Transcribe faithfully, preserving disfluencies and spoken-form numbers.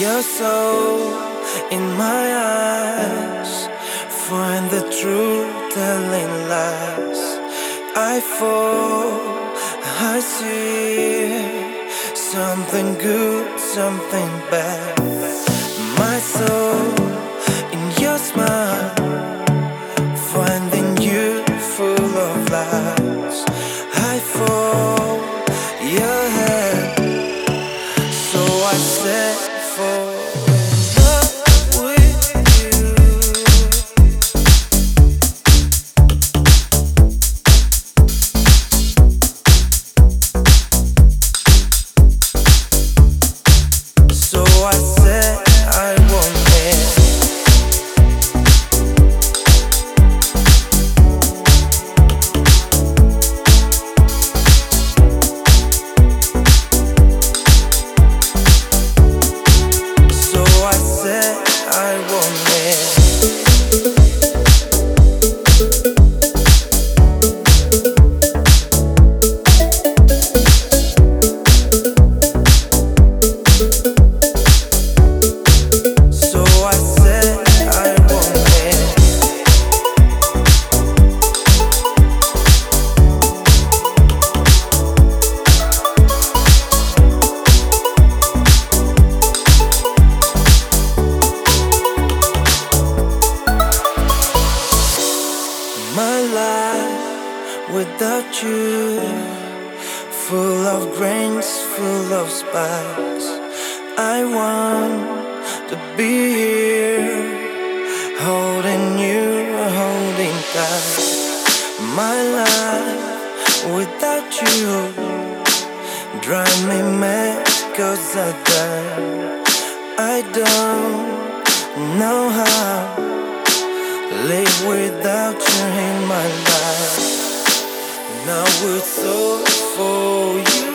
your soul in my eyes, find the truth telling lies. I fall, I see something good, something bad. My soul in your smile, finding you full of lies. I fall, your head, so I set for love with you. So I said I won't end. So I said I won't end. So I said I won't end. My life without you, full of grains, full of spikes. I want to be here, holding you, holding tight. My life without you drive me mad, cause I die. I don't know how live without you in my life. Now it's all for you.